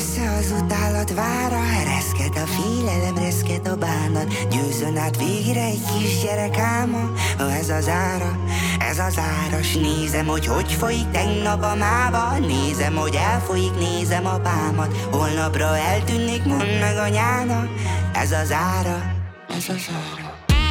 össze az utálat vára. Reszket a félelem, reszket a bánat. Győzön át végre egy kisgyerek álma. Ez az ára, ez az ára. S nézem, hogy folyik tegnap a máva. Nézem, hogy elfolyik, nézem apámat. Holnapra eltűnik, mondd meg anyának. Ez az ára, ez az ára.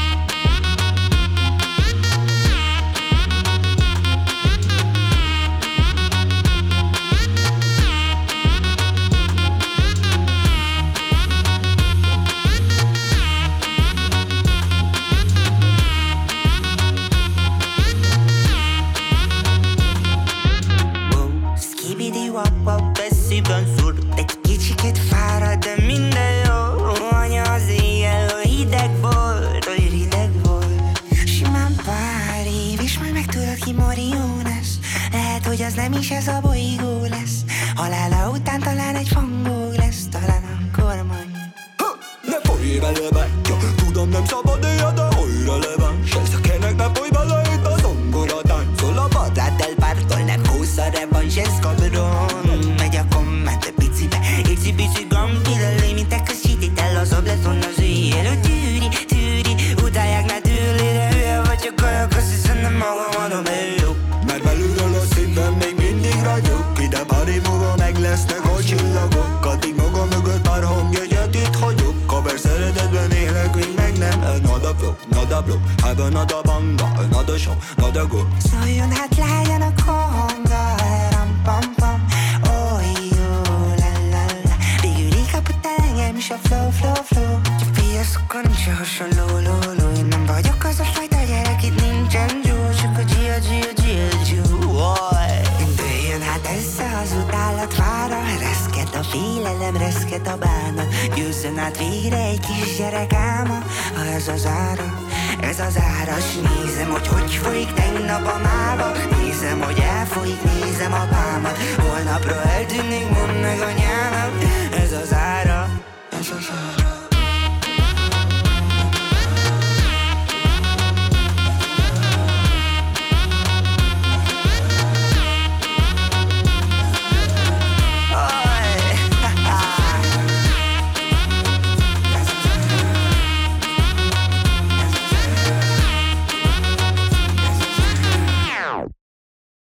Szívben szúr, egy kicsikét fárad, de minden jó. Anya az éjjel, oly hideg volt, oly rideg volt. Simán pár év, és majd megtudod ki Moriones. Lehet, hogy az nem is ez a bolygó lesz. Halála után talán egy fangó lesz. Talán akkor majd ne folyj bele, ja, tudom nem szabad éjjel, de oly releváns. Ez a kenek ne folyj bele, itt a zongora táncol. A vadát elpártolnak, húsz a revansz, ez kabron. Megy a komment a picibe, icipici gambi, de lény, mint a kösítit el az obleton az éjjel. Tűri, tűri, utálják ne tűrli, de hülye vagyok, kajak, azt hiszem nem magam adom el jó. Mert belülről a szívem még mindig ragyog. Ide pár év múlva meg lesznek a csillagok. Addig magam mögött pár hangjegyet itt hagyok. Kaver szeretetben élek, még meg nem. Another flow, another blow, have another banga, another show, another go. Szóljon hát lágyan a konga, ram pam pam. Oly jó, la la la. Végül így kapott el engem is a flow, flow, flow. Fiaszokkal nincs se hasonló, ló. Én nem vagyok az a fajta gyerek, itt nincsen jó. Csak a gia, gia, gia, gia. Dőljön hát össze az utálat vára. Reszket a félelem, reszket a bánat. Győzzön át végre egy kisgyerek álma. Ez az ára, ez az ára. S nézem, hogy folyik tegnap a máva. Nézem, hogy elfolyik, nézem apámat. Holnapra eltűnik, mondd meg anyámat.